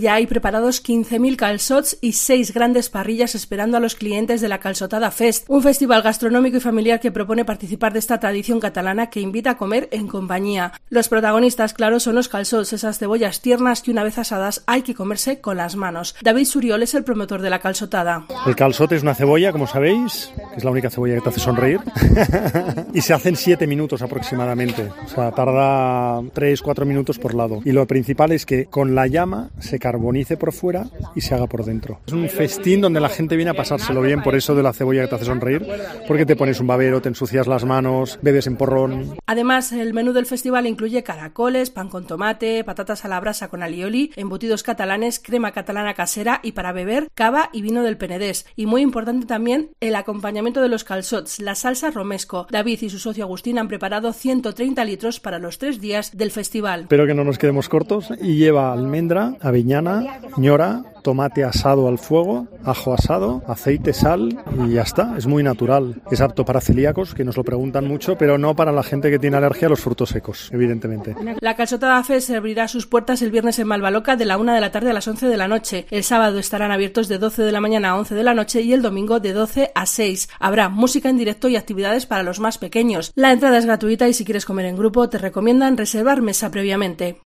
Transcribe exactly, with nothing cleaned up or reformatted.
Ya hay preparados quince mil calçots y seis grandes parrillas esperando a los clientes de la Calçotada Fest, un festival gastronómico y familiar que propone participar de esta tradición catalana que invita a comer en compañía. Los protagonistas, claro, son los calçots, esas cebollas tiernas que una vez asadas hay que comerse con las manos. David Suriol es el promotor de la calçotada. El calçot es una cebolla, como sabéis, que es la única cebolla que te hace sonreír, y se hace en siete minutos aproximadamente, o sea, tarda tres cuatro minutos por lado. Y lo principal es que con la llama se carbonice por fuera y se haga por dentro. Es un festín donde la gente viene a pasárselo bien, por eso de la cebolla que te hace sonreír, porque te pones un babero, te ensucias las manos, bebes en porrón. Además, el menú del festival incluye caracoles, pan con tomate, patatas a la brasa con alioli, embutidos catalanes, crema catalana casera y para beber, cava y vino del Penedès. Y muy importante también el acompañamiento de los calçots, la salsa romesco. David y su socio Agustín han preparado ciento treinta litros para los tres días del festival. Espero que no nos quedemos cortos y lleva almendra, avellanas, ñora, tomate asado al fuego, ajo asado, aceite, sal y ya está. Es muy natural. Es apto para celíacos, que nos lo preguntan mucho, pero no para la gente que tiene alergia a los frutos secos, evidentemente. La Calçotada Fest abrirá sus puertas el viernes en Malvaloca de la una de la tarde a las once de la noche. El sábado estarán abiertos de doce de la mañana a once de la noche y el domingo de doce a seis. Habrá música en directo y actividades para los más pequeños. La entrada es gratuita y si quieres comer en grupo te recomiendan reservar mesa previamente.